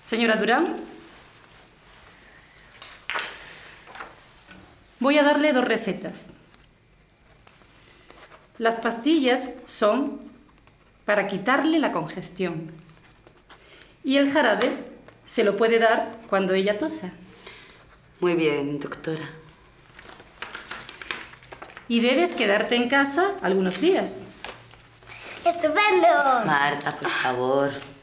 Señora Durán, voy a darle 2 recetas. Las pastillas son para quitarle la congestión y el jarabe se lo puede dar cuando ella tosa. Muy bien, doctora. Y debes quedarte en casa algunos días. ¡Estupendo! Marta, por favor.